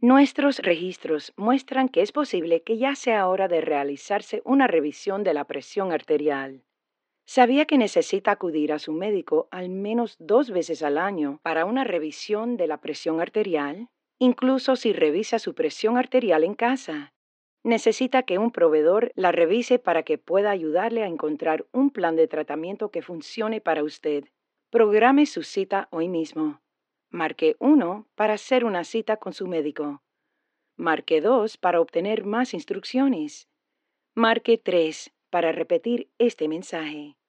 Nuestros registros muestran que es posible que ya sea hora de realizarse una revisión de la presión arterial. ¿Sabía que necesita acudir a su médico al menos 2 veces al año para una revisión de la presión arterial? Incluso si revisa su presión arterial en casa. Necesita que un proveedor la revise para que pueda ayudarle a encontrar un plan de tratamiento que funcione para usted. Programe su cita hoy mismo. Marque 1 para hacer una cita con su médico. Marque 2 para obtener más instrucciones. Marque 3 para repetir este mensaje.